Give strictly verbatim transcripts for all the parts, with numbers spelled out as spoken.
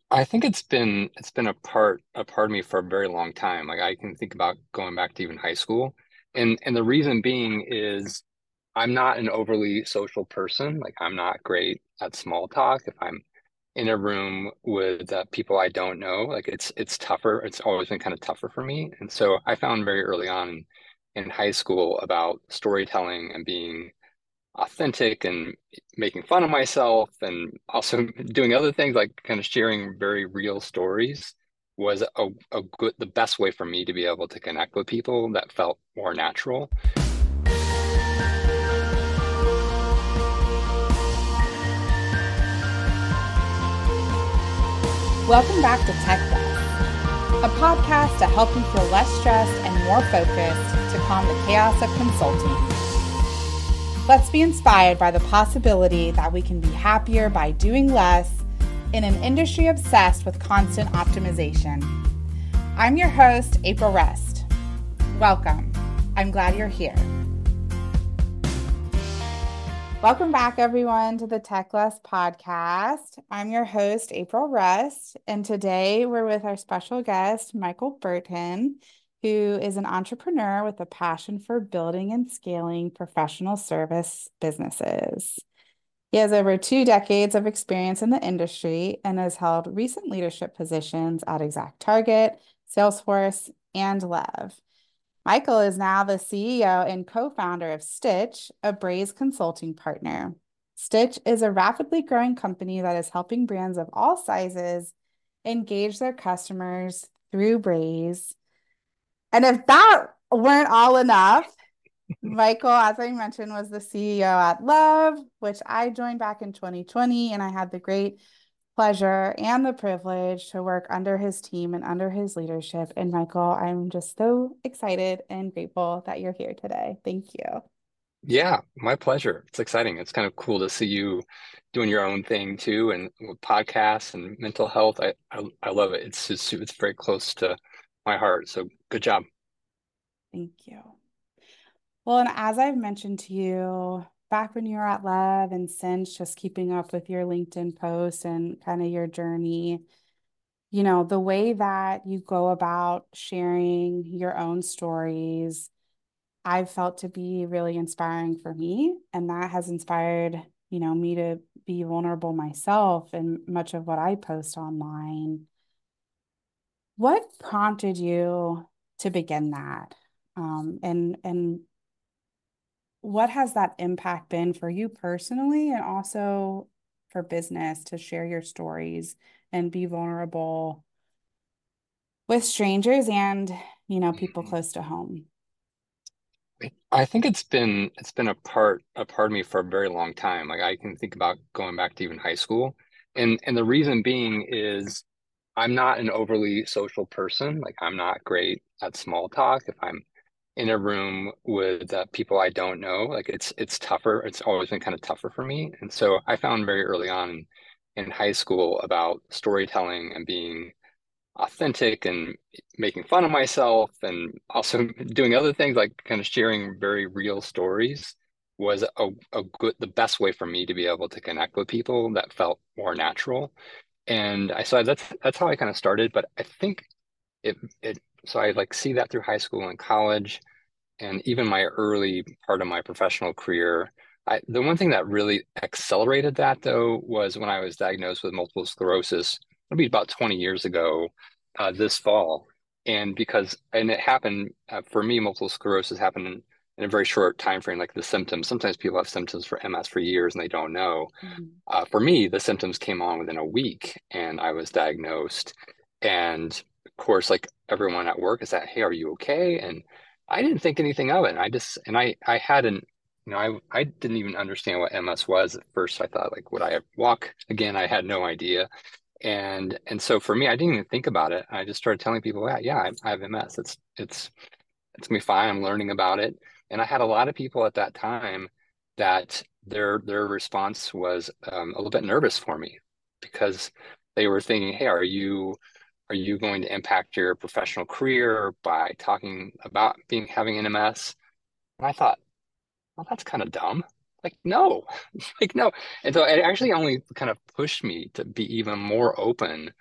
I think it's been it's been a part a part of me for a very long time. Like I can think about going back to even high school. And and the reason being is I'm not an overly social person. Like I'm not great at small talk. If I'm in a room with uh, people I don't know, like it's it's tougher. It's always been kind of tougher for me. And so I found very early on in high school about storytelling and being authentic and making fun of myself and also doing other things like kind of sharing very real stories was a, a good the best way for me to be able to connect with people that felt more natural. Welcome back to Tech Less, a podcast to help you feel less stressed and more focused to calm the chaos of consulting. Let's be inspired by the possibility that we can be happier by doing less in an industry obsessed with constant optimization. I'm your host, April Rest. Welcome. I'm glad you're here. Welcome back, everyone, to the Tech Less podcast. I'm your host, April Rest, and today we're with our special guest, Michael Burton, who is an entrepreneur with a passion for building and scaling professional service businesses. He has over two decades of experience in the industry and has held recent leadership positions at ExactTarget, Salesforce, and Lev. Michael is now the C E O and co-founder of Stitch, a Braze consulting partner. Stitch is a rapidly growing company that is helping brands of all sizes engage their customers through Braze. And if that weren't all enough, Michael, as I mentioned, was the C E O at Lev, which I joined back in twenty twenty, and I had the great pleasure and the privilege to work under his team and under his leadership. And Michael, I'm just so excited and grateful that you're here today. Thank you. Yeah, my pleasure. It's exciting. It's kind of cool to see you doing your own thing too, and with podcasts and mental health. I I, I love it. It's just, it's very close to my heart. So good job. Thank you. Well, and as I've mentioned to you, back when you were at Lev and since, just keeping up with your LinkedIn posts and kind of your journey, you know, the way that you go about sharing your own stories, I've felt to be really inspiring for me. And that has inspired, you know, me to be vulnerable myself in much of what I post online. What prompted you to begin that? Um, and and what has that impact been for you personally and also for business to share your stories and be vulnerable with strangers and, you know, people close to home? I think it's been it's been a part a part of me for a very long time. Like I can think about going back to even high school. And and the reason being is I'm not an overly social person. Like I'm not great at small talk. If I'm in a room with uh, people I don't know, like it's it's tougher. It's always been kind of tougher for me. And so I found very early on in high school about storytelling and being authentic and making fun of myself and also doing other things like kind of sharing very real stories was a, a good the best way for me to be able to connect with people that felt more natural. And I so that's that's how I kind of started. But I think it it so I like see that through high school and college and even my early part of my professional career. I, the one thing that really accelerated that though was when I was diagnosed with multiple sclerosis, maybe about twenty years ago, uh, this fall. And because, and it happened uh, for me, multiple sclerosis happened in, in a very short time frame, like the symptoms. Sometimes people have symptoms for M S for years and they don't know. Mhm. Uh, for me, the symptoms came on within a week and I was diagnosed. And of course, like everyone at work is that, hey, are you okay? And I didn't think anything of it. And I just, and I, I hadn't, you know, I, I didn't even understand what M S was at first. I thought like, would I walk again? I had no idea. And, and so for me, I didn't even think about it. I just started telling people, yeah, yeah, I, I have M S. It's, it's, it's gonna be fine. I'm learning about it. And I had a lot of people at that time that their, their response was um, a little bit nervous for me because they were thinking, hey, are you, are you going to impact your professional career by talking about being having an M S? And I thought, well, that's kind of dumb. Like, no, like, no. And so it actually only kind of pushed me to be even more open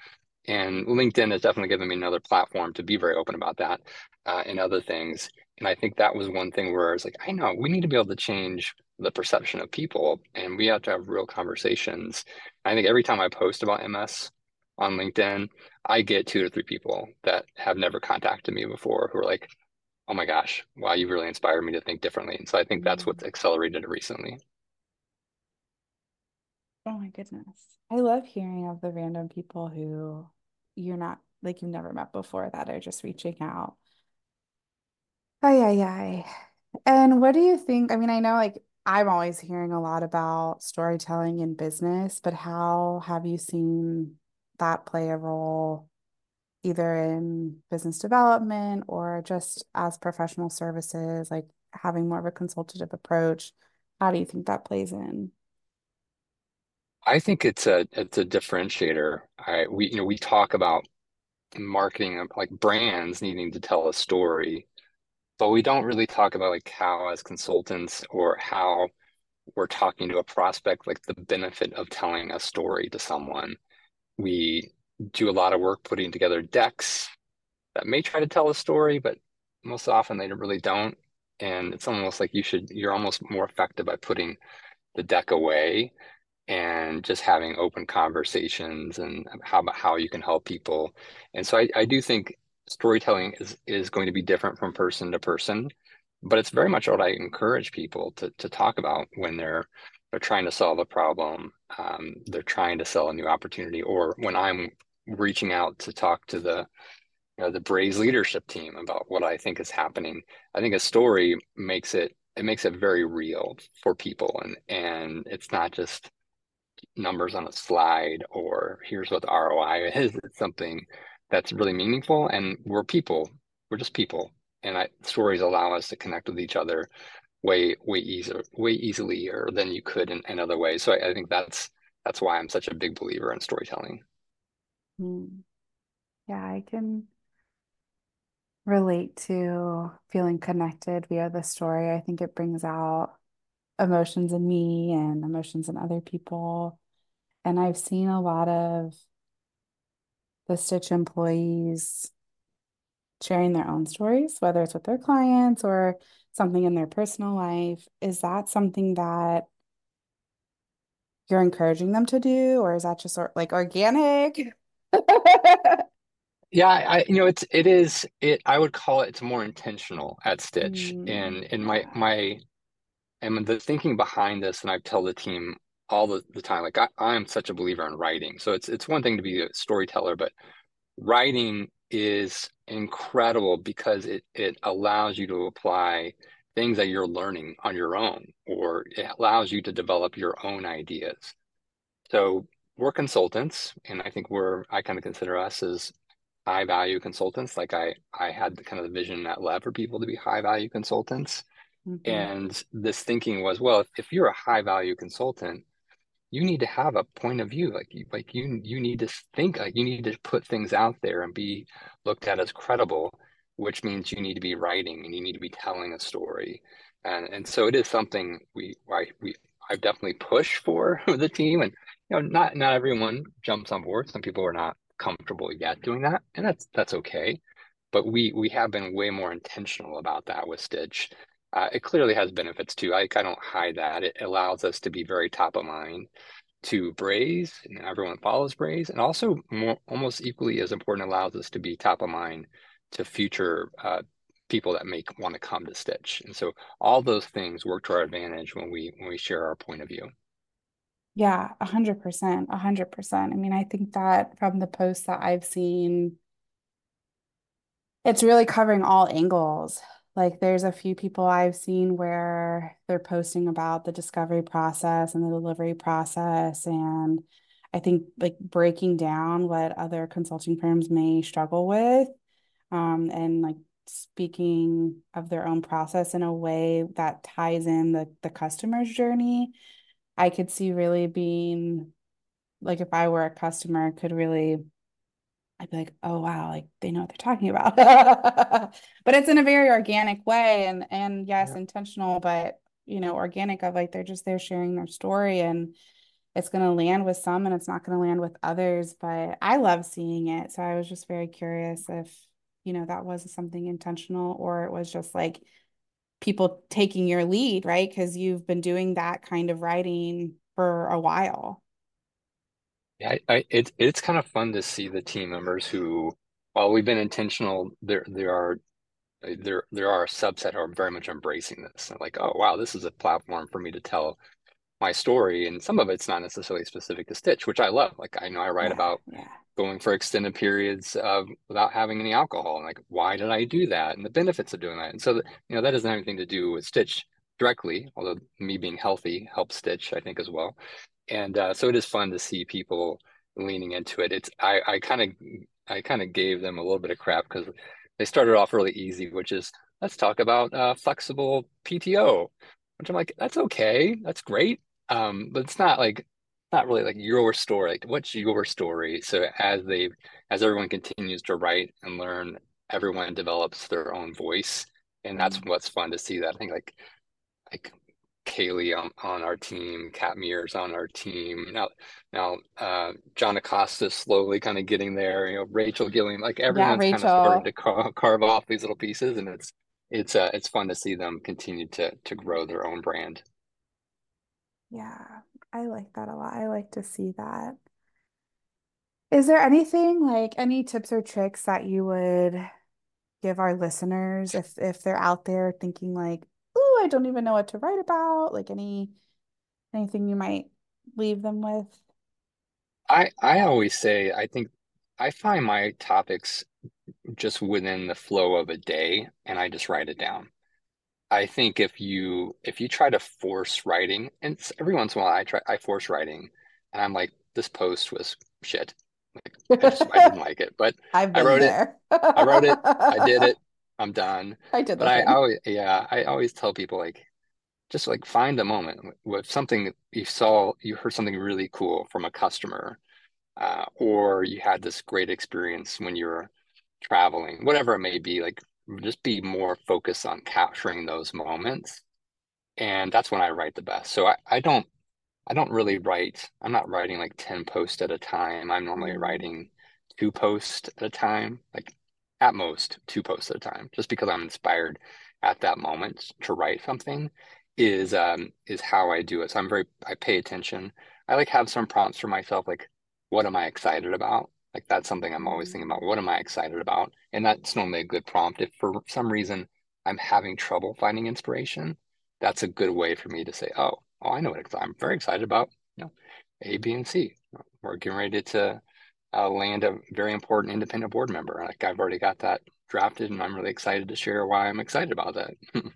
And LinkedIn has definitely given me another platform to be very open about that uh, and other things. And I think that was one thing where I was like, I know we need to be able to change the perception of people and we have to have real conversations. I think every time I post about M S on LinkedIn, I get two to three people that have never contacted me before who are like, oh my gosh, wow, you really inspired me to think differently. And so I think that's what's Mm. accelerated it recently. Oh my goodness. I love hearing of the random people who you're not like you've never met before that are just reaching out. Ay, ay, ay. And what do you think? I mean, I know like I'm always hearing a lot about storytelling in business, but how have you seen that play a role either in business development or just as professional services, like having more of a consultative approach? How do you think that plays in? I think it's a it's a differentiator. I we you know we talk about marketing of like brands needing to tell a story, but we don't really talk about like how as consultants or how we're talking to a prospect, like the benefit of telling a story to someone. We do a lot of work putting together decks that may try to tell a story, but most often they really don't. And it's almost like you should, you're almost more effective by putting the deck away and just having open conversations and how about how you can help people. And so I, I do think storytelling is is going to be different from person to person, but it's very much what I encourage people to to talk about when they're they're trying to solve a problem, um, they're trying to sell a new opportunity, or when I'm reaching out to talk to the you know, the Braves leadership team about what I think is happening. I think a story makes it it makes it very real for people, and and it's not just numbers on a slide or here's what the R O I is. It's something that's really meaningful. And we're people. We're just people. And I, stories allow us to connect with each other way, way easier, way easily than you could in, in other ways. So I, I think that's that's why I'm such a big believer in storytelling. Hmm. Yeah, I can relate to feeling connected via the story. I think it brings out emotions in me and emotions in other people. And I've seen a lot of the Stitch employees sharing their own stories, whether it's with their clients or something in their personal life. Is that something that you're encouraging them to do, or is that just sort like organic? Yeah, I, you know, it's it is it. I would call it it's more intentional at Stitch, Mm, and in my yeah. my and the thinking behind this, and I tell the team all the, the time, like I, I'm such a believer in writing. So it's it's one thing to be a storyteller, but writing is incredible because it it allows you to apply things that you're learning on your own, or it allows you to develop your own ideas. So we're consultants, and I think we're I kind of consider us as high value consultants. Like I I had the kind of the vision at Lev for people to be high value consultants. Hmm. And this thinking was, well, if, if you're a high value consultant, you need to have a point of view. Like you, like you, you need to think, like you need to put things out there and be looked at as credible, which means you need to be writing and you need to be telling a story. And and so it is something we I we I definitely push for the team. And you know, not not everyone jumps on board. Some people are not comfortable yet doing that, and that's that's okay. But we we have been way more intentional about that with Stitch. Uh, it clearly has benefits too. I, I don't hide that. It allows us to be very top of mind to Braze, and everyone follows Braze, and also more, almost equally as important, allows us to be top of mind to future uh, people that may want to come to Stitch. And so all those things work to our advantage when we when we share our point of view. Yeah, a hundred percent, a hundred percent. I mean, I think that from the posts that I've seen, it's really covering all angles. Like there's a few people I've seen where they're posting about the discovery process and the delivery process. And I think like breaking down what other consulting firms may struggle with, um, and like speaking of their own process in a way that ties in the the customer's journey. I could see really being like if I were a customer, could really I'd be like, oh wow, like they know what they're talking about. But it's in a very organic way and and yes, Yeah. intentional, but you know, organic of like they're just there sharing their story. And it's going to land with some and it's not going to land with others, but I love seeing it. So I was just very curious if, you know, that was something intentional or it was just like people taking your lead, right? Because you've been doing that kind of writing for a while. Yeah, I, I, it's it's kind of fun to see the team members who, while we've been intentional, there there are there there are a subset who are very much embracing this. And like, oh wow, this is a platform for me to tell my story. And some of it's not necessarily specific to Stitch, which I love. Like I know I write Yeah, about yeah. going for extended periods of without having any alcohol. And like, why did I do that? And the benefits of doing that. And so, that, you know, that doesn't have anything to do with Stitch directly, although me being healthy helps Stitch, I think, as well. And uh, so it is fun to see people leaning into it. It's I I kind of I kind of gave them a little bit of crap because they started off really easy, which is let's talk about uh, flexible P T O, which I'm like, that's okay, that's great, um, but it's not like not really like your story. Like, what's your story? So as they as everyone continues to write and learn, everyone develops their own voice, and that's Mm. what's fun to see. That I think like like Kaylee on, on our team, Kat Mears on our team. Now, now uh, John Acosta slowly kind of getting there. You know, Rachel Gilliam, like Yeah, everyone's kind of starting to Rachel. car carve off these little pieces, and it's it's uh, it's fun to see them continue to to grow their own brand. Yeah, I like that a lot. I like to see that. Is there anything like any tips or tricks that you would give our listeners if if they're out there thinking like, "Oh, I don't even know what to write about," like any anything you might leave them with? I I always say I think I find my topics just within the flow of a day, and I just write it down. I think if you if you try to force writing, and it's- every once in a while I try I force writing, and I'm like, this post was shit. Like I just I didn't like it, but I've I been wrote it. there. I wrote it. I did it. I'm done. I did But the I thing. always yeah I always tell people like just like find a moment with something you saw you heard something really cool from a customer, uh, or you had this great experience when you were traveling, whatever it may be. Like just be more focused on capturing those moments, and that's when I write the best. So I, I don't I don't really write. I'm not writing like ten posts at a time. I'm normally Mm. writing two posts at a time, like at most two posts at a time, just because I'm inspired at that moment to write something is um is how I do it. So I'm very I pay attention. I like have some prompts for myself, like what am I excited about? Like that's something I'm always thinking about. Mm. What am I excited about? And that's normally a good prompt. If for some reason I'm having trouble finding inspiration, that's a good way for me to say, oh, oh, I know what I'm very excited about. You know, A, B, and C. We're getting ready to uh, land a very important independent board member. Like I've already got that drafted, and I'm really excited to share why I'm excited about that.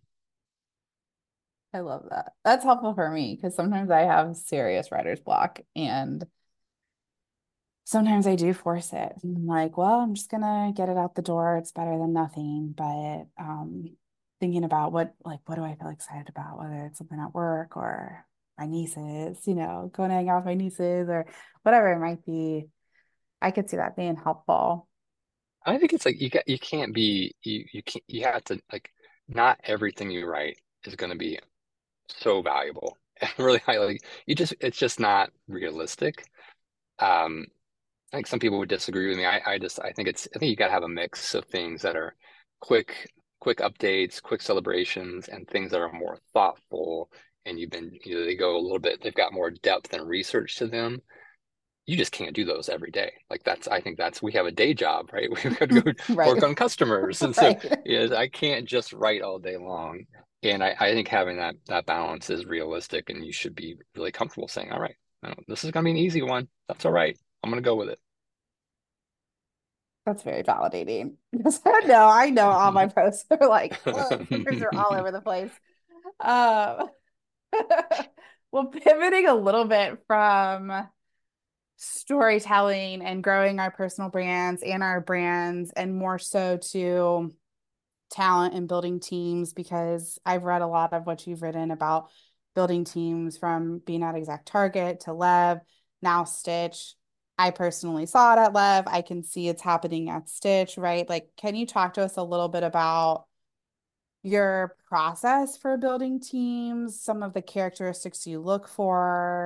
I love that. That's helpful for me because sometimes I have serious writer's block and sometimes I do force it. I'm like, well, I'm just gonna get it out the door. It's better than nothing. But um, thinking about what, like, what do I feel excited about? Whether it's something at work or my nieces, you know, going to hang out with my nieces or whatever it might be. I could see that being helpful. I think it's like you got you can't be you you can't you have to like not everything you write is going to be so valuable and really high. Like you just it's just not realistic. Um, I think some people would disagree with me. I, I just I think it's I think you got to have a mix of things that are quick, quick updates, quick celebrations, and things that are more thoughtful. And you've been you know they go a little bit. They've got more depth and research to them. You just can't do those every day. Like that's I think that's we have a day job, right? We've got to go Right. work on customers, and so Right. yeah, I can't just write all day long. And I, I think having that that balance is realistic, and you should be really comfortable saying, all right, no, this is going to be an easy one. That's all right. I'm going to go with it. That's very validating. Because no, I know all my posts are like, ugh, sometimes they're all over the place. Um, well, pivoting a little bit from storytelling and growing our personal brands and our brands, and more so to talent and building teams, because I've read a lot of what you've written about building teams from being at Exact Target to Lev, now Stitch. I personally saw it at Lev. I can see it's happening at Stitch, right? Like, can you talk to us a little bit about your process for building teams, some of the characteristics you look for,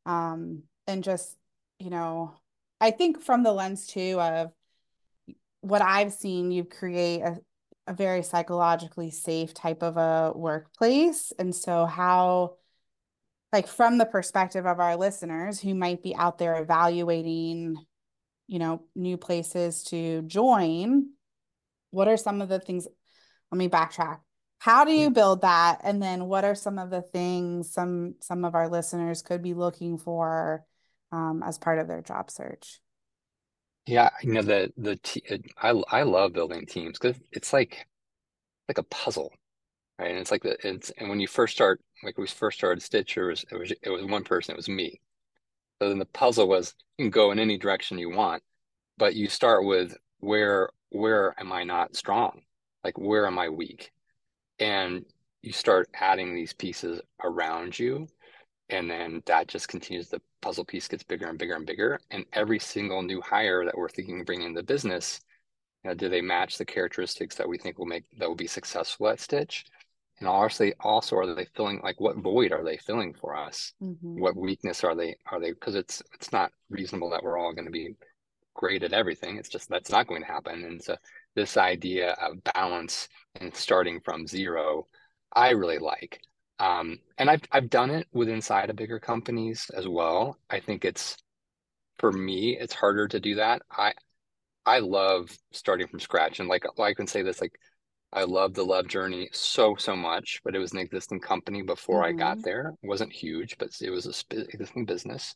Um, and just, you know, I think from the lens too of what I've seen, you create a, a very psychologically safe type of a workplace. And so how, like from the perspective of our listeners who might be out there evaluating, you know, new places to join, what are some of the things? Let me backtrack. How do Yeah. you build that? And then what are some of the things some some of our listeners could be looking for um, as part of their job search? Yeah, you know the the te I I love building teams because it's like like a puzzle, right? And it's like the it's and when you first start, like we first started Stitcher, it was it was it was one person, it was me. So then the puzzle was you can go in any direction you want, but you start with where where am I not strong? Like where am I weak? And you start adding these pieces around you, and then that just continues. The puzzle piece gets bigger and bigger and bigger. And every single new hire that we're thinking of bringing into the business, you know, do they match the characteristics that we think will make that will be successful at Stitch? And honestly, also, are they filling like what void are they filling for us? Mm-hmm. What weakness are they are they? Because it's it's not reasonable that we're all going to be great at everything. It's just that's not going to happen. And so this idea of balance and starting from zero, I really like. Um, and I've I've done it with inside of bigger companies as well. I think it's for me, it's harder to do that. I I love starting from scratch. And like, well, I can say this, like, I love the Love Journey so, so much, but it was an existing company before I got Mm-hmm. there. It wasn't huge, but it was a sp- existing business.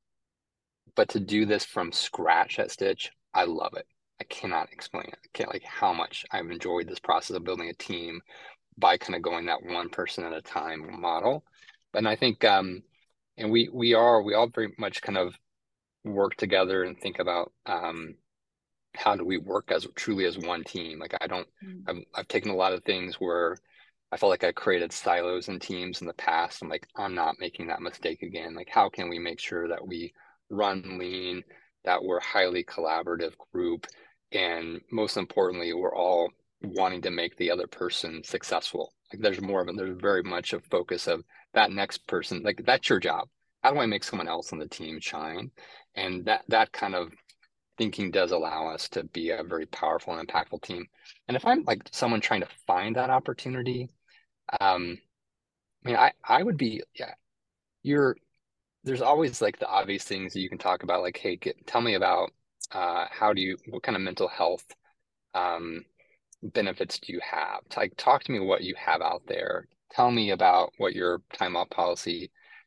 But to do this from scratch at Stitch, I love it. I cannot explain it. I can't like how much I've enjoyed this process of building a team by kind of going that one person at a time model. And I think, um, and we we are we all very much kind of work together and think about um, how do we work as truly as one team? Like I don't, I've, I've taken a lot of things where I felt like I created silos and teams in the past. I'm like, I'm not making that mistake again. Like, how can we make sure that we run lean, that we're a highly collaborative group, and most importantly, we're all wanting to make the other person successful. Like, there's more of it. There's very much a focus of that next person. Like, that's your job. How do I make someone else on the team shine? And that that kind of thinking does allow us to be a very powerful and impactful team. And if I'm like someone trying to find that opportunity, um, I mean, I I would be yeah. You're there's always like the obvious things that you can talk about, like, hey, get, tell me about uh, how do you what kind of mental health um, benefits do you have? Like, talk to me what you have out there. Tell me about what your time out policy.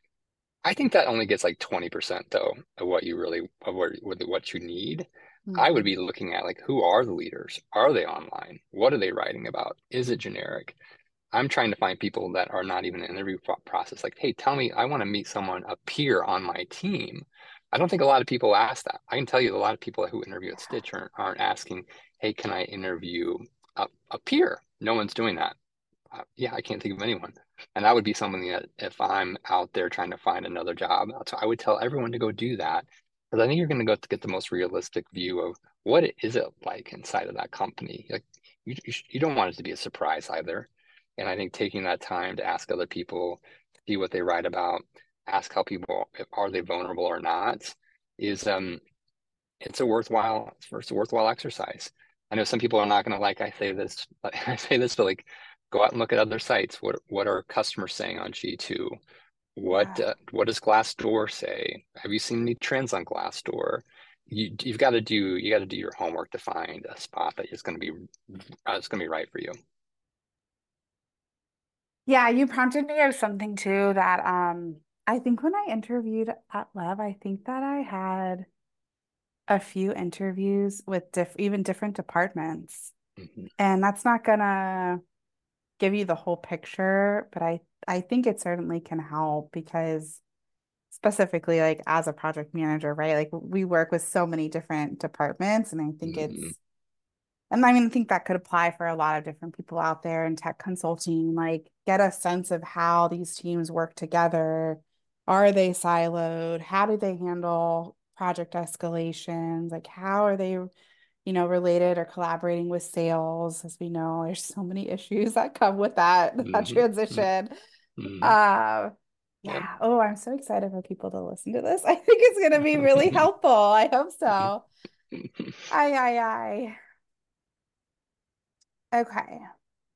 I think that only gets like twenty percent though of what you really of what what you need. I would Mm-hmm. be looking at like who are the leaders? Are they online? What are they writing about? Is it generic? I'm trying to find people that are not even in the interview process. Like, hey, tell me, I want to meet someone, a peer on my team. I don't think a lot of people ask that. I can tell you a lot of people who interview at Stitch aren't, aren't asking, hey, can I interview a, a peer? No one's doing that. Uh, yeah, I can't think of anyone. And that would be something that if I'm out there trying to find another job, so I would tell everyone to go do that because I think you're going to go to get the most realistic view of what it is it like inside of that company. Like you, you, you don't want it to be a surprise either. And I think taking that time to ask other people, see what they write about, ask how people if, are they vulnerable or not, is um it's a worthwhile it's a worthwhile exercise. I know some people are not going to like I say this, but I say this, but like go out and look at other sites. What what are customers saying on G two? What Yeah. uh, what does Glassdoor say? Have you seen any trends on Glassdoor? You you've got to do you got to do your homework to find a spot that is going to be uh, it's going to be right for you. Yeah, you prompted me of something too that um I think when I interviewed at Love, I think that I had a few interviews with diff even different departments. Mhm. And that's not gonna give you the whole picture, but I I think it certainly can help because specifically like as a project manager, right? Like we work with so many different departments and I think Mhm. it's and I mean I think that could apply for a lot of different people out there in tech consulting, like get a sense of how these teams work together. Are they siloed? How do they handle project escalations? Like how are they you know, related or collaborating with sales. As we know, there's so many issues that come with that, that Mhm. transition. Mhm. Uh, Yep. Yeah. Oh, I'm so excited for people to listen to this. I think it's going to be really helpful. I hope so. Aye, aye, aye. Okay.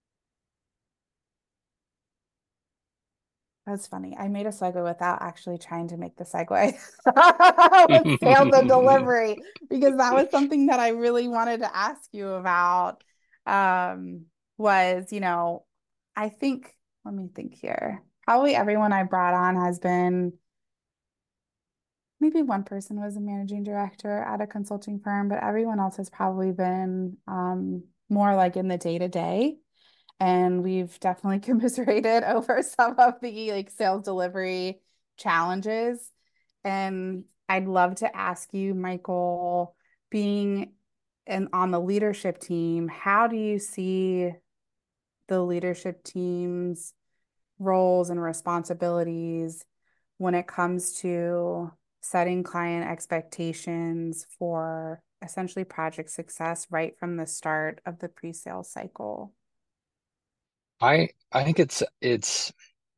That's funny. I made a segue without actually trying to make the segue with sales and delivery because that was something that I really wanted to ask you about. Um, was, you know, I think, let me think here. Probably everyone I brought on has been, maybe one person was a managing director at a consulting firm, but everyone else has probably been um, more like in the day to day. And we've definitely commiserated over some of the like sales delivery challenges. And I'd love to ask you, Michael, being and on the leadership team, how do you see the leadership team's roles and responsibilities when it comes to setting client expectations for essentially project success right from the start of the pre-sale cycle? I I think it's it's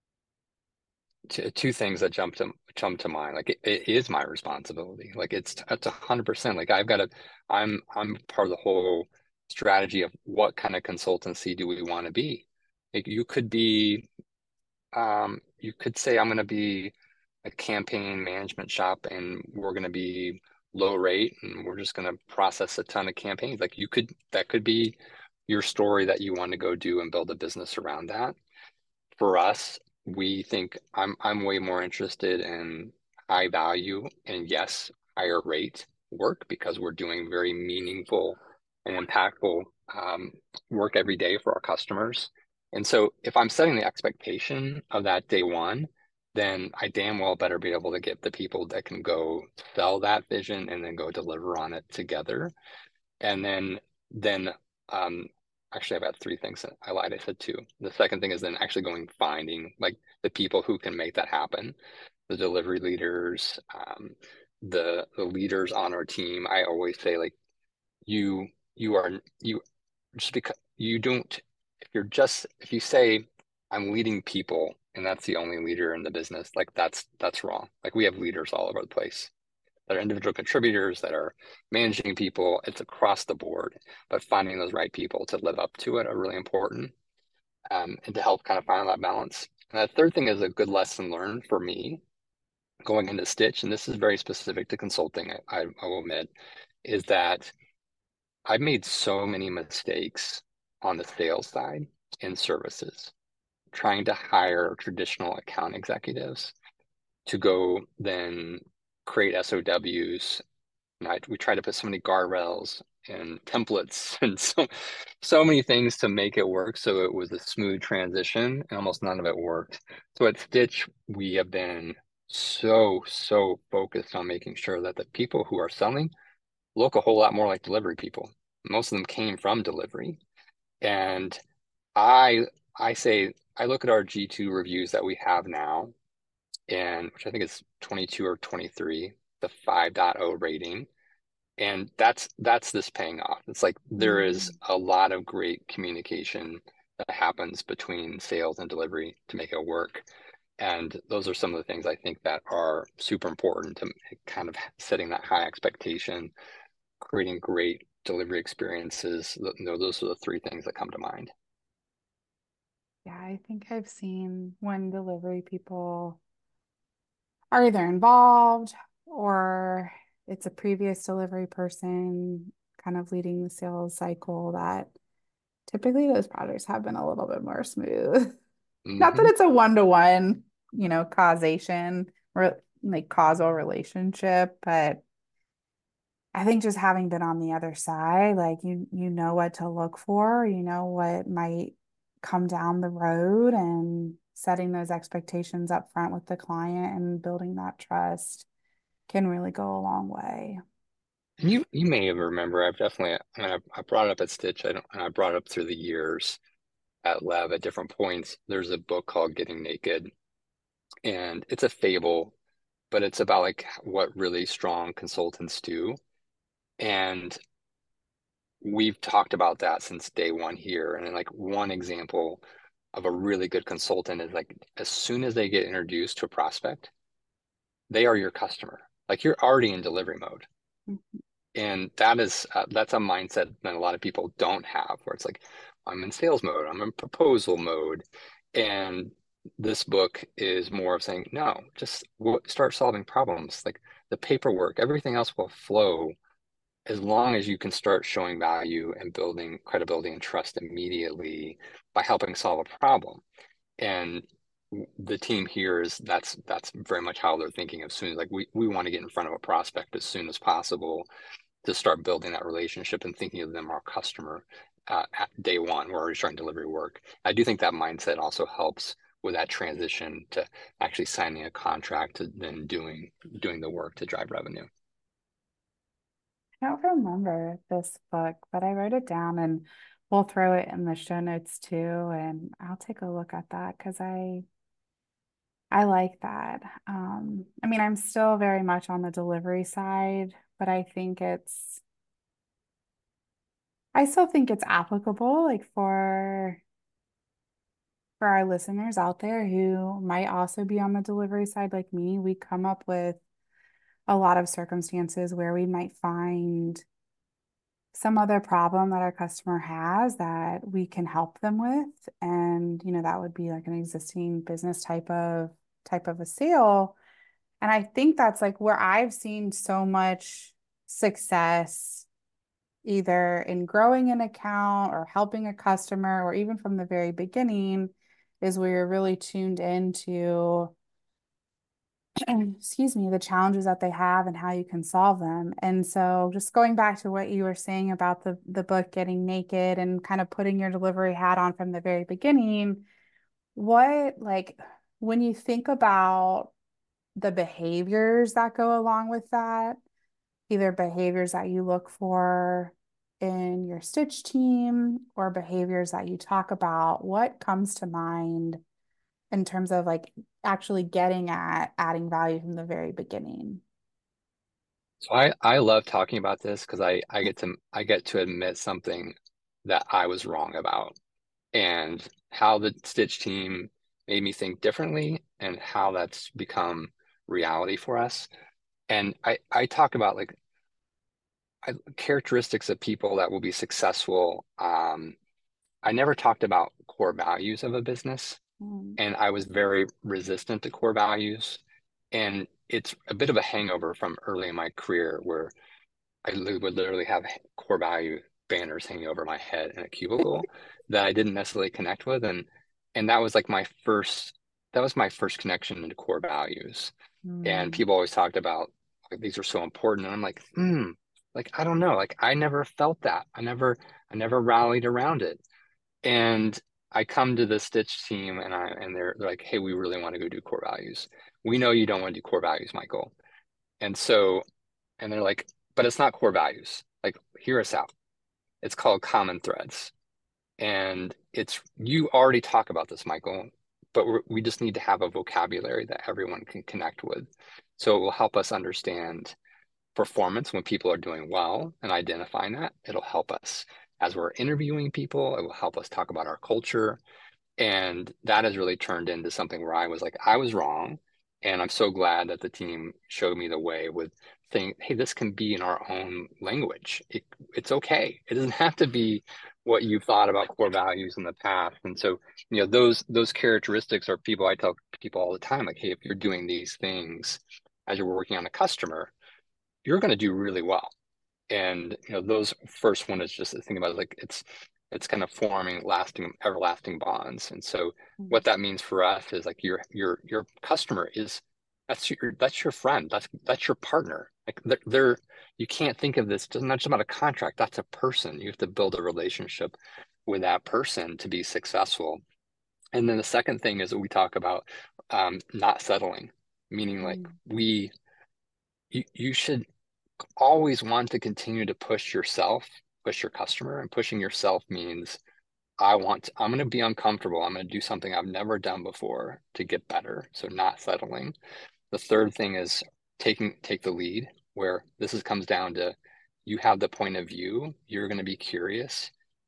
t two things that jump to jump to mind. Like it, it is my responsibility. Like it's it's a hundred percent. Like I've got to. I'm I'm part of the whole strategy of what kind of consultancy do we want to be. Like you could be, um, you could say I'm going to be a campaign management shop, and we're going to be low rate, and we're just going to process a ton of campaigns. Like you could that could be your story that you want to go do and build a business around that. For us, we think I'm I'm way more interested in high value and yes, higher rate work because we're doing very meaningful and impactful um, work every day for our customers. And so if I'm setting the expectation of that day one, then I damn well better be able to get the people that can go sell that vision and then go deliver on it together. And then then um actually I've got three things. I lied, I said two. The second thing is then actually going finding like the people who can make that happen, the delivery leaders, um, the the leaders on our team. I always say like you you are you just because you don't if you're just if you say I'm leading people and that's the only leader in the business, like that's that's wrong. Like we have leaders all over the place that are individual contributors, that are managing people. It's across the board, but finding those right people to live up to it are really important, um, and to help kind of find that balance. And the third thing is a good lesson learned for me going into Stitch, and this is very specific to consulting, I, I will admit, is that I've made so many mistakes on the sales side in services, trying to hire traditional account executives to go then create S O Ws. And I, we try to put so many guardrails and templates and so so many things to make it work so it was a smooth transition, and almost none of it worked. So at Stitch, we have been so, so focused on making sure that the people who are selling look a whole lot more like delivery people. Most of them came from delivery. And I I say I look at our G two reviews that we have now, and which I think is twenty-two or twenty-three, the 5.0 rating. And that's that's this paying off. It's like there is Mm. a lot of great communication that happens between sales and delivery to make it work. And those are some of the things I think that are super important to kind of setting that high expectation, creating great delivery experiences. You know, those are the three things that come to mind. Yeah, I think I've seen when delivery people are either involved or it's a previous delivery person kind of leading the sales cycle that typically those projects have been a little bit more smooth. Not that Hmm. it's a one-to-one, you know, causation or like causal relationship, but I think just having been on the other side, like you you know what to look for, you know what might come down the road and setting those expectations up front with the client and building that trust can really go a long way. And you you may even remember, I've definitely, I mean, I, I brought it up at Stitch, I don't, and I brought it up through the years at Lev at different points. There's a book called Getting Naked, and it's a fable, but it's about like what really strong consultants do. And we've talked about that since day one here. And like one example of a really good consultant is like as soon as they get introduced to a prospect, they are your customer. Like you're already in delivery mode. And that is uh, that's a mindset that a lot of people don't have, where it's like, I'm in sales mode, I'm in proposal mode. And this book is more of saying, no, just w- start solving problems. Like the paperwork, everything else will flow as long as you can start showing value and building credibility and trust immediately by helping solve a problem. And the team here is that's that's very much how they're thinking. As soon as like we, we want to get in front of a prospect as soon as possible to start building that relationship and thinking of them our customer uh, at day one. We're already starting delivery work. I do think that mindset also helps with that transition to actually signing a contract to then doing doing the work to drive revenue. I don't remember this book, but I wrote it down and we'll throw it in the show notes too. And I'll take a look at that because I I like that. Um, I mean, I'm still very much on the delivery side, but I think it's I still think it's applicable like for for our listeners out there who might also be on the delivery side like me. We come up with a lot of circumstances where we might find some other problem that our customer has that we can help them with. And, you know, that would be like an existing business type of type of a sale. And I think that's like where I've seen so much success, either in growing an account or helping a customer, or even from the very beginning, is where you're really tuned into excuse me, the challenges that they have and how you can solve them. And so just going back to what you were saying about the the book Getting Naked and kind of putting your delivery hat on from the very beginning, what like when you think about the behaviors that go along with that, either behaviors that you look for in your Stitch team or behaviors that you talk about, what comes to mind in terms of like actually getting at adding value from the very beginning? So I, I love talking about this because I, I get to I get to admit something that I was wrong about and how the Stitch team made me think differently and how that's become reality for us. And I, I talk about like I, characteristics of people that will be successful. Um, I never talked about core values of a business, Mm. and I was very resistant to core values. And it's a bit of a hangover from early in my career where I li- would literally have core value banners hanging over my head in a cubicle that I didn't necessarily connect with. And and that was like my first that was my first connection into core values. And Mm. people always talked about like these are so important. And I'm like, hmm, like I don't know. Like I never felt that. I never I never rallied around it. And I come to the Stitch team and I and they're they're like, hey, we really want to go do core values. We know you don't want to do core values, Michael. And so and they're like, but it's not core values. Like, hear us out. It's called common threads. And it's, you already talk about this, Michael, but we're, we just need to have a vocabulary that everyone can connect with. So it will help us understand performance when people are doing well and identifying that. It'll help us as we're interviewing people. It will help us talk about our culture. And that has really turned into something where I was like, I was wrong. And I'm so glad that the team showed me the way with saying, hey, this can be in our own language. It, it's okay. It doesn't have to be what you've thought about core values in the past. And so, you know, those those characteristics are people I tell people all the time, like, hey, if you're doing these things as you're working on a customer, you're going to do really well. And you know, those first one is just to think about it, like it's it's kind of forming lasting, everlasting bonds. And so what that means for us is like your your your customer is that's your that's your friend. That's that's your partner. Like they're, they're you can't think of this, it's not just about a contract, that's a person. You have to build a relationship with that person to be successful. And then the second thing is that we talk about um, not settling, meaning like Mm. we you, you should always want to continue to push yourself, push your customer, and pushing yourself means I want to, I'm going to be uncomfortable. I'm going to do something I've never done before to get better. So not settling. The third thing is taking take the lead, where this is comes down to you have the point of view. You're going to be curious.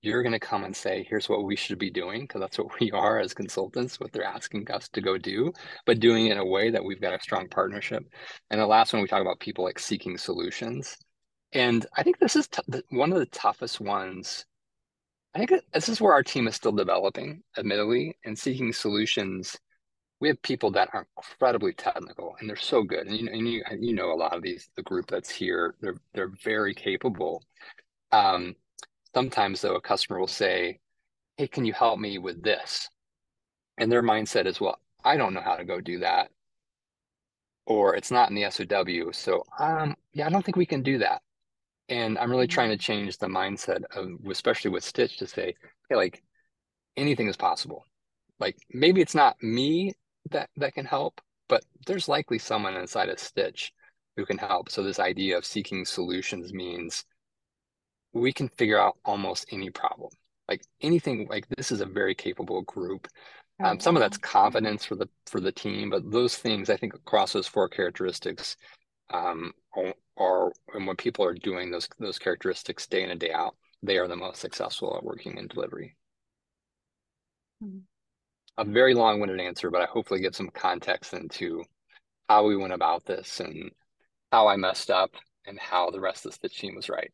you're going to come and say, here's what we should be doing, because that's what we are as consultants, what they're asking us to go do, but doing it in a way that we've got a strong partnership. And the last one, we talk about people like seeking solutions. And I think this is one of the toughest ones. I think this is where our team is still developing, admittedly, and seeking solutions. We have people that are incredibly technical and they're so good. And you know, and you, you know a lot of these, the group that's here, they're they're very capable. Um, sometimes though, a customer will say, hey, can you help me with this? And their mindset is, well, I don't know how to go do that. Or it's not in the S O W. So um, yeah, I don't think we can do that. And I'm really trying to Mhm. change the mindset of, especially with Stitch, to say, hey, like anything is possible. Like maybe it's not me that that can help, but there's likely someone inside of Stitch who can help. So this idea of seeking solutions means we can figure out almost any problem. Like anything, like this is a very capable group. Oh Um, some of yeah. that's confidence for the for the team, but those things I think across those four characteristics um, are, are and when people are doing those those characteristics day in and day out, they are the most successful at working in delivery. Mhm. A very long-winded answer, but I hopefully get some context into how we went about this and how I messed up and how the rest of the Stitch team was right.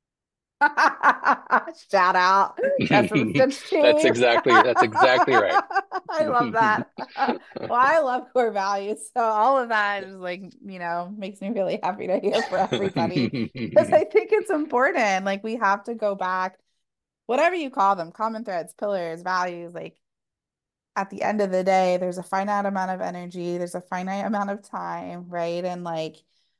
Shout out. That's the Stitch That's team. exactly that's exactly right. I love that. Well, I love core values. So all of that is like, you know, makes me really happy to hear for everybody because I think it's important. Like we have to go back, whatever you call them, common threads, pillars, values, like at the end of the day, there's a finite amount of energy, there's a finite amount of time, right? And like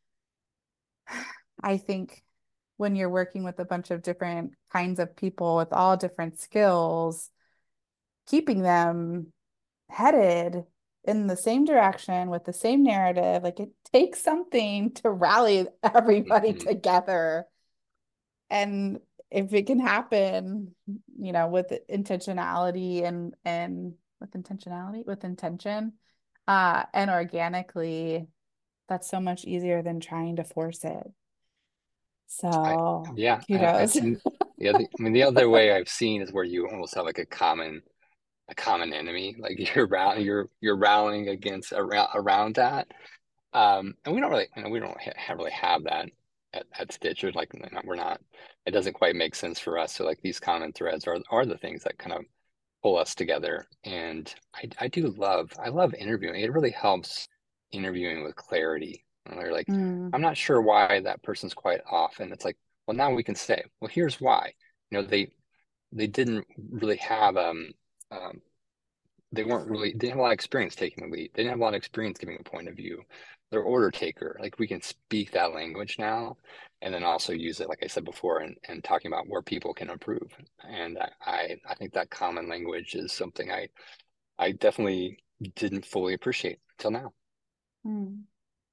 I think when you're working with a bunch of different kinds of people with all different skills, keeping them headed in the same direction with the same narrative, like it takes something to rally everybody together. And if it can happen, you know, with intentionality and and with intentionality, with intention, uh, and organically, that's so much easier than trying to force it. I So yeah, I, I've kudos. seen the other, I mean the other way I've seen is where you almost have like a common a common enemy, like you're rallying you're you're rallying against around around that. Um, and we don't really, you know, we don't ha really have that at, at Stitch. Or like we're not, it doesn't quite make sense for us. So like these common threads are are the things that kind of pull us together. And I I do love I love interviewing. It really helps interviewing with clarity. And they're like, Mm, I'm not sure why that person's quite off. And it's like, well, now we can say, well, here's why. You know, they they didn't really have um, um they weren't really they didn't have a lot of experience taking the lead. They didn't have a lot of experience giving a point of view. They're order taker. Like we can speak that language now and then also use it, like I said before, and, and talking about where people can improve. And I, I think that common language is something I I definitely didn't fully appreciate until now. mm.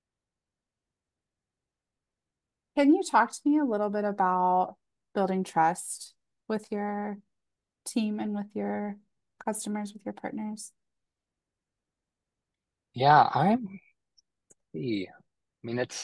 Can you talk to me a little bit about building trust with your team and with your customers, with your partners? Yeah, I'm I mean it's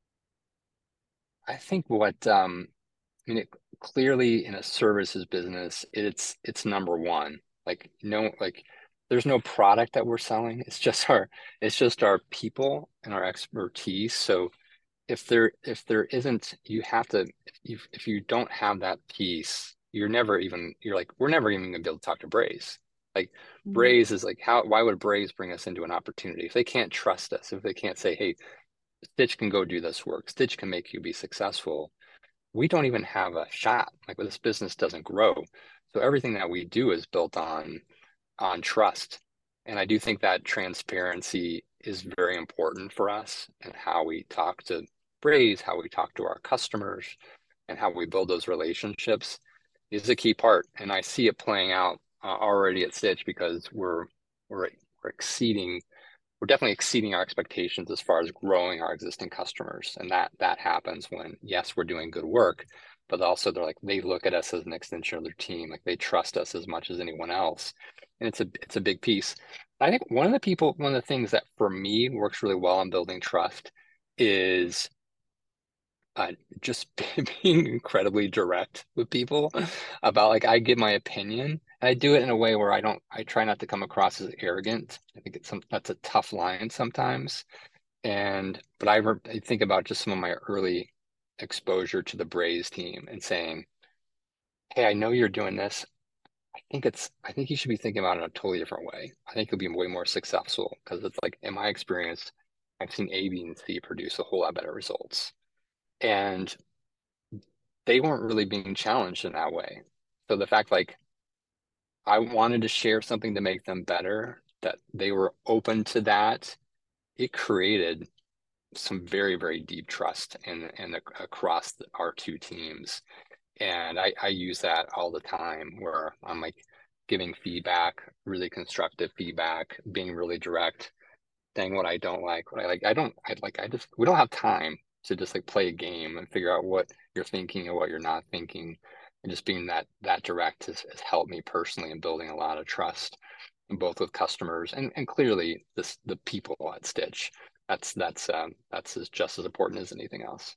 I think what um I mean, it, clearly in a services business, it's it's number one. Like no, like there's no product that we're selling. It's just our it's just our people and our expertise. So if there if there isn't, you have to if you if you don't have that piece, you're never even you're like we're never even gonna be able to talk to Braze. Like Mm, Braze is like how why would Braze bring us into an opportunity if they can't trust us, if they can't say, hey, Stitch can go do this work, Stitch can make you be successful, we don't even have a shot. Like this business doesn't grow. So everything that we do is built on on trust. And I do think that transparency is very important for us and how we talk to Braze, how we talk to our customers, and how we build those relationships is a key part. And I see it playing out uh, already at Stitch because we're we're we're exceeding we're definitely exceeding our expectations as far as growing our existing customers. And that that happens when, yes, we're doing good work, but also they're like they look at us as an extension of their team. Like they trust us as much as anyone else. And it's a it's a big piece. I think one of the people, one of the things that for me works really well on building trust is uh, just being incredibly direct with people about like I give my opinion and I do it in a way where I don't I try not to come across as arrogant. I think it's some that's a tough line sometimes. And but I, re I think about just some of my early exposure to the Braves team and saying, "Hey, I know you're doing this. I think it's I think you should be thinking about it in a totally different way. I think you'll be way more successful because it's like in my experience, I've seen A, B, and C produce a whole lot better results." And they weren't really being challenged in that way. So the fact like I wanted to share something to make them better, that they were open to that, it created some very, very deep trust in in across the, our two teams. And I, I use that all the time where I'm like giving feedback, really constructive feedback, being really direct, saying what I don't like, what I like. I don't I like I just we don't have time to just like play a game and figure out what you're thinking and what you're not thinking. And just being that that direct has, has helped me personally in building a lot of trust, both with customers and and clearly this the people at Stitch. That's that's um, that's as, just as important as anything else.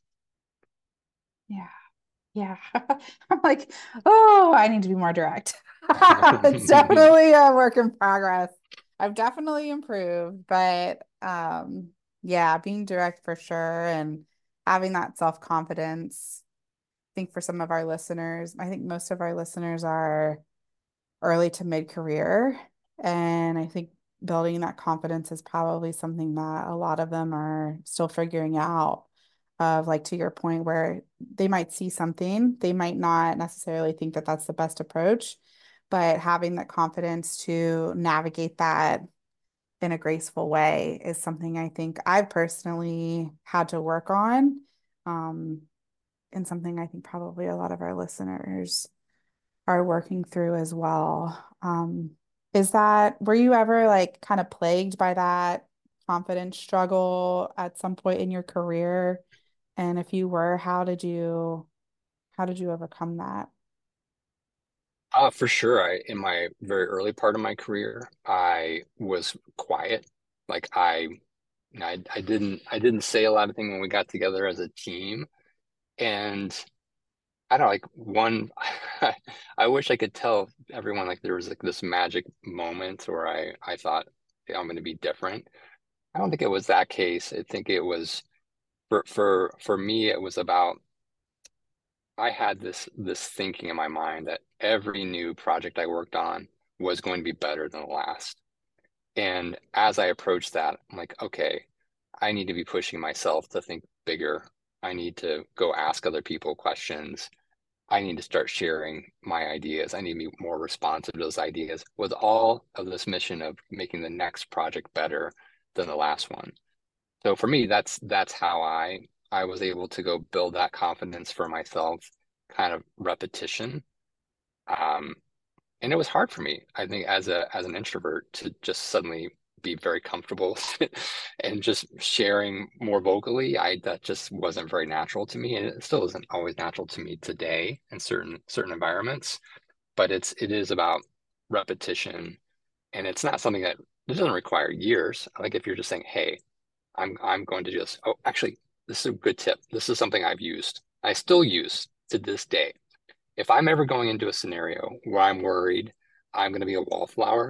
Yeah. Yeah. I'm like, oh, I need to be more direct. It's definitely a work in progress. I've definitely improved, but um, yeah, being direct for sure and having that self-confidence. I think for some of our listeners, I think most of our listeners are early to mid-career. And I think building that confidence is probably something that a lot of them are still figuring out. Of like to your point, where they might see something, they might not necessarily think that that's the best approach, but having that confidence to navigate that in a graceful way is something I think I've personally had to work on. Um, and something I think probably a lot of our listeners are working through as well. Um, is that, were you ever like kind of plagued by that confidence struggle at some point in your career? And if you were, how did you, how did you overcome that? Uh, for sure. I, in my very early part of my career, I was quiet. Like I, you know, I, I didn't, I didn't say a lot of things when we got together as a team. And I don't know, like one, I wish I could tell everyone like there was like this magic moment where I, I thought, "Yeah, I'm going to be different." I don't think it was that case. I think it was for, for, for me, it was about I had this this thinking in my mind that every new project I worked on was going to be better than the last. And as I approached that, I'm like, okay, I need to be pushing myself to think bigger. I need to go ask other people questions. I need to start sharing my ideas. I need to be more responsive to those ideas with all of this mission of making the next project better than the last one. So for me, that's that's how I I was able to go build that confidence for myself, kind of repetition. Um, and it was hard for me, I think, as a as an introvert to just suddenly be very comfortable and just sharing more vocally. I that just wasn't very natural to me, and it still isn't always natural to me today in certain certain environments. But it's it is about repetition, and it's not something that it doesn't require years. Like if you're just saying, "Hey, I'm I'm going to just oh actually this is a good tip. This is something I've used. I still use to this day. If I'm ever going into a scenario where I'm worried I'm going to be a wallflower,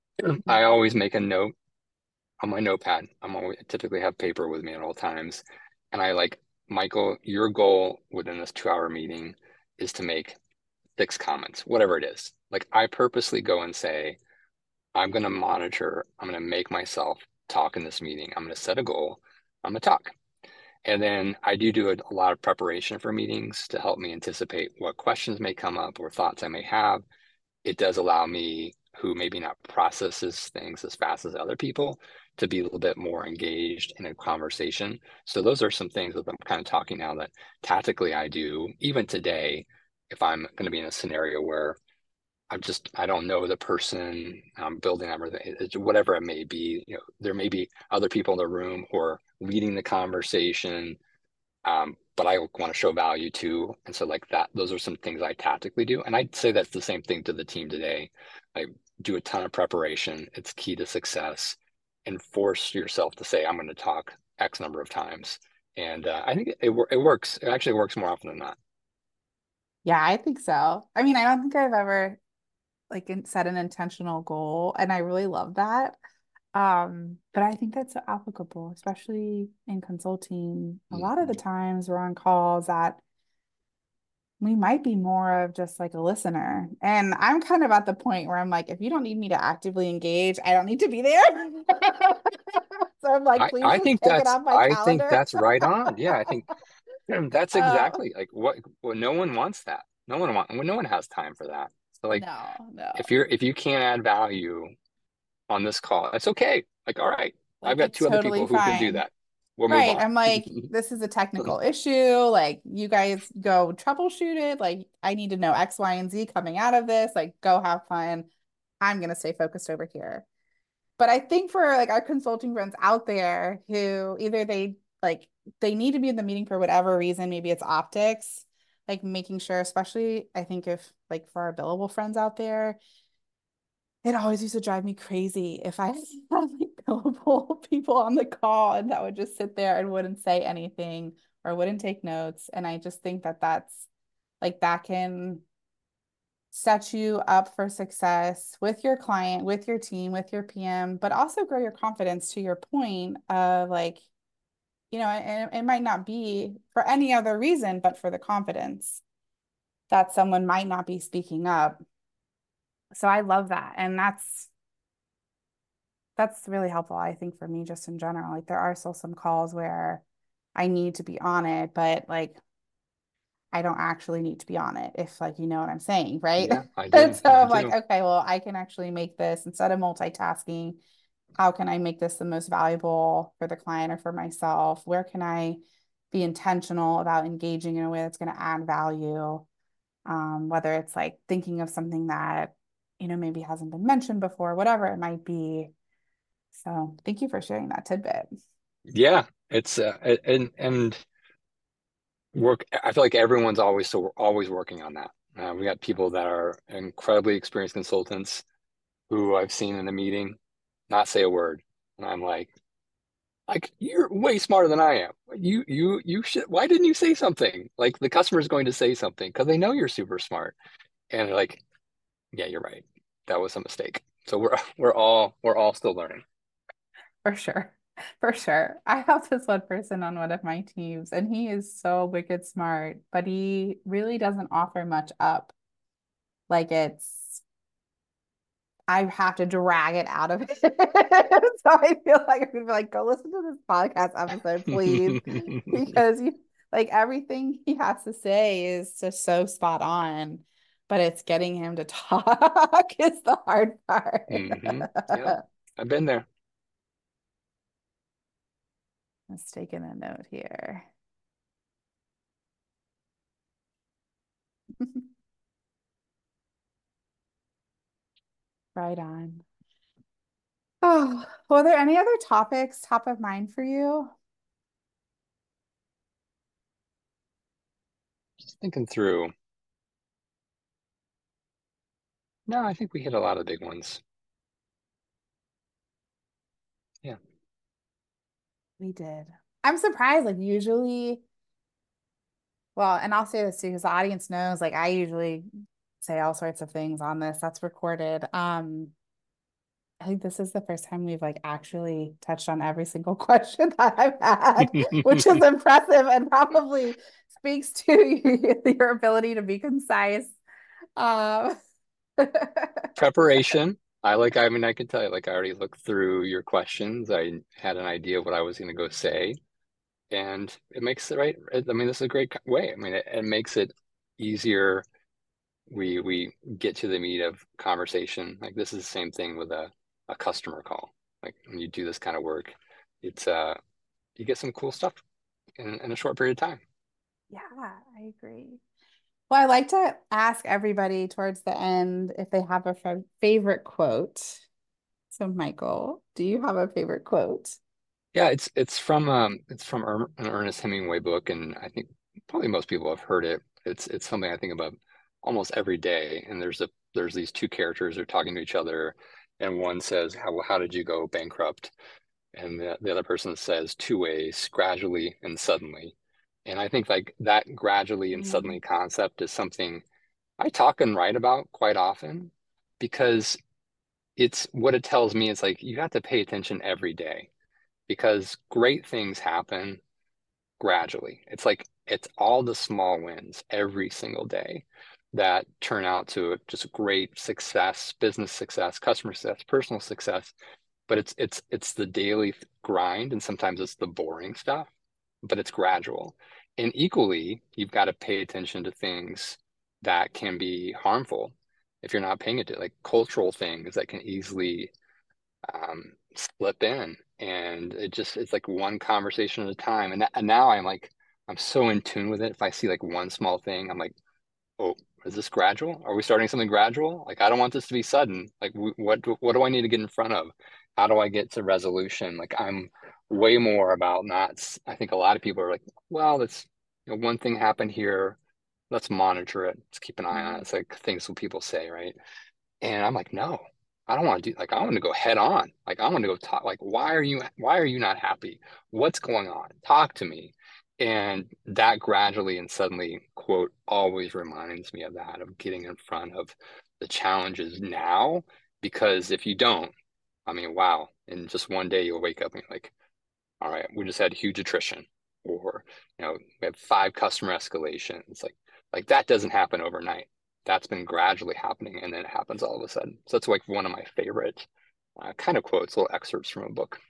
I Mhm. always make a note on my notepad. I'm always I typically have paper with me at all times. And I like, Michael, your goal within this two hour meeting is to make six comments, whatever it is. Like I purposely go and say, I'm going to monitor, I'm going to make myself talk in this meeting. I'm going to set a goal. I'm going to talk. And then I do do a, a lot of preparation for meetings to help me anticipate what questions may come up or thoughts I may have. It does allow me, who maybe not processes things as fast as other people, to be a little bit more engaged in a conversation. So those are some things that I'm kind of talking now that tactically I do even today if I'm going to be in a scenario where I'm just I don't know the person, I'm building everything, whatever it may be. You know, there may be other people in the room who are leading the conversation, um, but I want to show value too. And so like that, those are some things I tactically do. And I'd say that's the same thing to the team today. I do a ton of preparation. It's key to success. And force yourself to say, I'm going to talk X number of times And uh, I think it, it it works. It actually works more often than not. Yeah, I think so. I mean, I don't think I've ever like in- set an intentional goal, and I really love that. Um, but I think that's so applicable, especially in consulting. A lot of the Mhm. times we're on calls that we might be more of just like a listener. And I'm kind of at the point where I'm like, if you don't need me to actively engage, I don't need to be there. So I'm like, I please I just think take it that's off my I think calendar. that's right on. Yeah, I think that's Uh, exactly like what well, no one wants that. No one want well, no one has time for that. So like no, if no. you're if you can't add value on this call, that's okay. Like, all right, I've Like got it's two other totally people who can do fine. that. We'll move Right. on. I'm like, this is a technical issue. Like, you guys go troubleshoot it. Like, I need to know X, Y, and Z coming out of this. Like, go have fun. I'm going to stay focused over here. But I think for like our consulting friends out there who either they like they need to be in the meeting for whatever reason, maybe it's optics, like making sure, especially I think if like for our billable friends out there, it always used to drive me crazy if I had like billable people on the call and that would just sit there and wouldn't say anything or wouldn't take notes. And I just think that that's like that can set you up for success with your client, with your team, with your P M, but also grow your confidence to your point of like, you know, and it might not be for any other reason, but for the confidence that someone might not be speaking up. So I love that. And that's that's really helpful, I think, for me just in general. Like there are still some calls where I need to be on it, but like I don't actually need to be on it if like you know what I'm saying, right? Yeah, I And do. so I I'm like, do. okay, well, I can actually make this instead of multitasking. How can I make this the most valuable for the client or for myself? Where can I be intentional about engaging in a way that's going to add value? Um, whether it's like thinking of something that, you know, maybe hasn't been mentioned before, whatever it might be. So thank you for sharing that tidbit. Yeah, it's uh, and and work. I feel like everyone's always so always working on that. Uh, we got people that are incredibly experienced consultants who I've seen in a meeting not say a word, and I'm like, like you're way smarter than I am. You you you should. Why didn't you say something? Like the customer's going to say something because they know you're super smart, and they're like, yeah, you're right. That was a mistake. So we're we're all we're all still learning. For sure. For sure. I have this one person on one of my teams, and he is so wicked smart, but he really doesn't offer much up. Like it's, I have to drag it out of it. So I feel like I'm gonna be like, go listen to this podcast episode, please. Because you like everything he has to say is just so spot on, but it's getting him to talk is the hard part. hmm Yep, I've been there. Let's take in a note here. Right on. Oh, were there any other topics top of mind for you? Just thinking through. No, I think we hit a lot of big ones. Yeah. We did. I'm surprised. Like usually, well, and I'll say this too, because the audience knows, like I usually say all sorts of things on this that's recorded. Um, I think this is the first time we've like actually touched on every single question that I've had, which is impressive and probably speaks to your ability to be concise. Um, Preparation. I like, I mean, I can tell you, like, I already looked through your questions. I had an idea of what I was going to go say, and it makes it right. I mean, this is a great way. I mean, it, it makes it easier. We we get to the meat of conversation. Like this is the same thing with a a customer call. Like when you do this kind of work, it's uh you get some cool stuff in, in a short period of time. yeah, I agree. Well, I like to ask everybody towards the end if they have a fa- favorite quote. So, Michael, do you have a favorite quote? Yeah, it's it's from um it's from Er- an Ernest Hemingway book, and I think probably most people have heard it. It's it's something I think about almost every day. And there's a there's these two characters who are talking to each other, and one says, "How how did you go bankrupt?" and the, the other person says two ways, gradually and suddenly. And I think like that gradually and Mm. suddenly concept is something I talk and write about quite often because it's what it tells me is like you have to pay attention every day because great things happen gradually. It's like it's all the small wins every single day that turn out to just great success, business success, customer success, personal success. But it's it's it's the daily grind, and sometimes it's the boring stuff, but it's gradual. And equally, you've got to pay attention to things that can be harmful if you're not paying attention, like cultural things that can easily um, slip in, and it just it's like one conversation at a time. And, and now I'm like I'm so in tune with it. If I see like one small thing, I'm like, oh, is this gradual? Are we starting something gradual? Like I don't want this to be sudden. Like what what do I need to get in front of? How do I get to resolution? Like I'm way more about not. I think a lot of people are like, well, that's you know, one thing happened here. Let's monitor it. Let's keep an eye on it. Mm. It's like things what people say, right? And I'm like, no, I don't want to do like I want to go head on. Like I want to go talk. Like, why are you why are you not happy? What's going on? Talk to me. And that gradually and suddenly quote always reminds me of that, of getting in front of the challenges now. Because if you don't, I mean, wow, in just one day you'll wake up and you're like, all right, we just had huge attrition, or you know, we have five customer escalations. Like, like that doesn't happen overnight. That's been gradually happening, and then it happens all of a sudden. So that's like one of my favorite uh, kind of quotes, little excerpts from a book.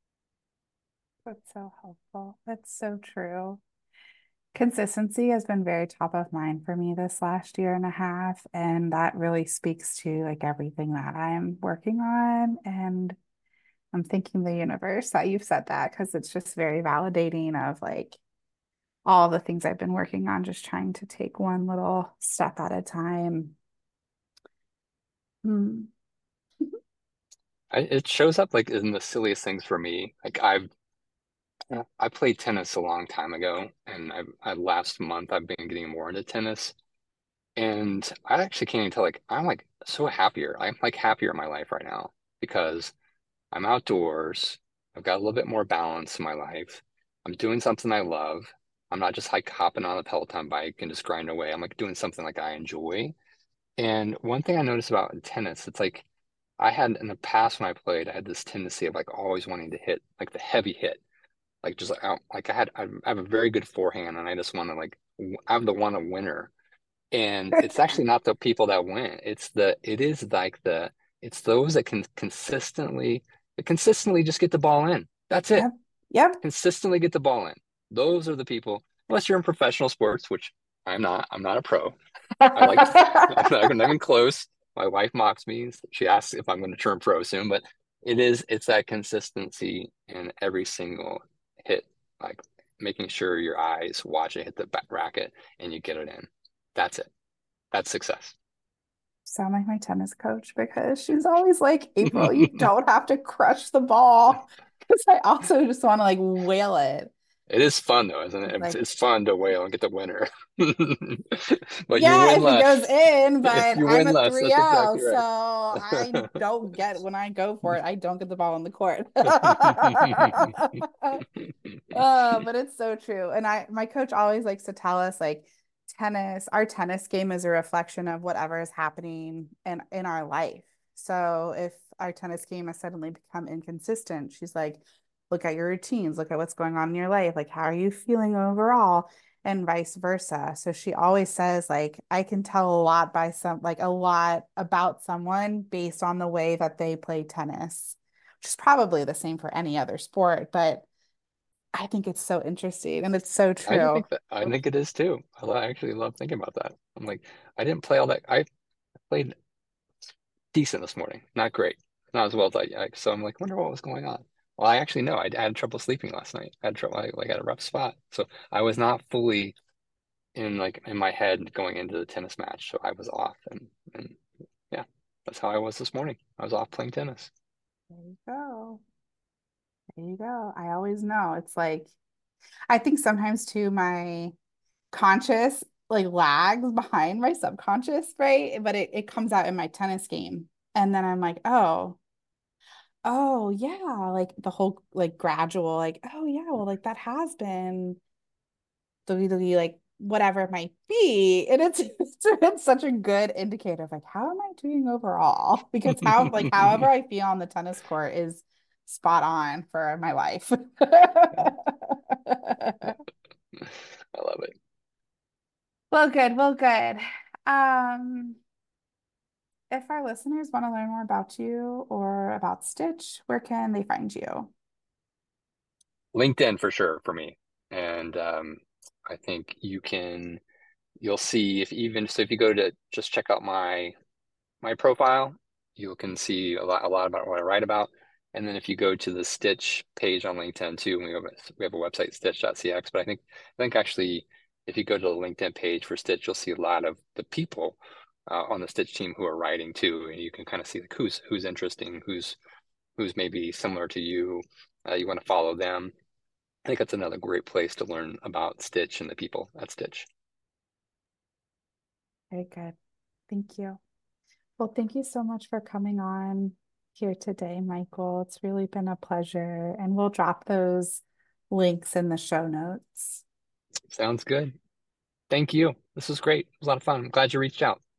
That's so helpful. That's so true. Consistency has been very top of mind for me this last year and a half, and that really speaks to like everything that I'm working on. And I'm thanking the universe that you've said that because it's just very validating of like all the things I've been working on, just trying to take one little step at a time. Mm. I, it shows up like in the silliest things for me. Like I've I played tennis a long time ago, and I, I last month I've been getting more into tennis. And I actually can't even tell, like, I'm like so happier. I'm like happier in my life right now because I'm outdoors. I've got a little bit more balance in my life. I'm doing something I love. I'm not just like hopping on a Peloton bike and just grinding away. I'm like doing something like I enjoy. And one thing I noticed about tennis, it's like I had in the past when I played, I had this tendency of like always wanting to hit like the heavy hit, like just like, I, like I had I have a very good forehand, and I just want to like w- I'm the one a winner. And it's actually not the people that win. It's the it is like the it's those that can consistently that consistently just get the ball in. That's it. Yep. Yep. Consistently get the ball in. Those are the people, unless you're in professional sports, which I'm not. I'm not a pro. I like to, I'm not even close. My wife mocks me. She asks if I'm going to turn pro soon, but it is it's that consistency in every single hit, like making sure your eyes watch it hit the back racket and you get it in. That's it. That's success. Sound like my tennis coach because she's always like, April, you don't have to crush the ball. Because I also just want to like whale it. It is fun though, isn't it? It's It's, like, it's fun to wail and get the winner. But you yeah, win if it goes less. in, but You I'm win a less. That's three oh, exactly so right. I don't get when I go for it, I don't get the ball in the court. Uh, but it's so true. And I my coach always likes to tell us like tennis, our tennis game is a reflection of whatever is happening in in our life. So if our tennis game has suddenly become inconsistent, she's like, look at your routines, look at what's going on in your life, like how are you feeling overall? And vice versa. So she always says, like, I can tell a lot by some, like, a lot about someone based on the way that they play tennis, which is probably the same for any other sport. But I think it's so interesting and it's so I do true. think that I think it is too. I lo- I actually love thinking about that. I'm like, I didn't play all that. I played decent this morning, not great, not as well as I. I so I'm like, wonder what was going on. Well, I actually know I, I had trouble sleeping last night. I had trouble. I like had a rough spot, so I was not fully in like in my head going into the tennis match. So I was off, and and yeah, that's how I was this morning. I was off playing tennis. There you go. There you go. I always know. It's like, I think sometimes too, my conscious like lags behind my subconscious, right? But it, it comes out in my tennis game. And then I'm like, oh, oh yeah, like the whole like gradual, like, oh yeah, well, like that has been W W E, like whatever it might be. And it's it's, it's such a good indicator of like how am I doing overall? Because how like however I feel on the tennis court is spot on for my life. I love it. Well, good, well, good. Um, if our listeners want to learn more about you or about Stitch, where can they find you? LinkedIn for sure for me. And um, I think you can, you'll see if even, so if you go to just check out my my profile, you can see a lot a lot about what I write about. And then if you go to the Stitch page on LinkedIn too, we have a, we have a website, stitch dot c x. But I think I think actually if you go to the LinkedIn page for Stitch, you'll see a lot of the people uh, on the Stitch team who are writing too, and you can kind of see like who's who's interesting, who's who's maybe similar to you. Uh, you want to follow them. I think that's another great place to learn about Stitch and the people at Stitch. Very good. Thank you. Well, thank you so much for coming on here today, Michael. It's really been a pleasure, and we'll drop those links in the show notes. Sounds good. Thank you. This was great. It was a lot of fun. I'm glad you reached out.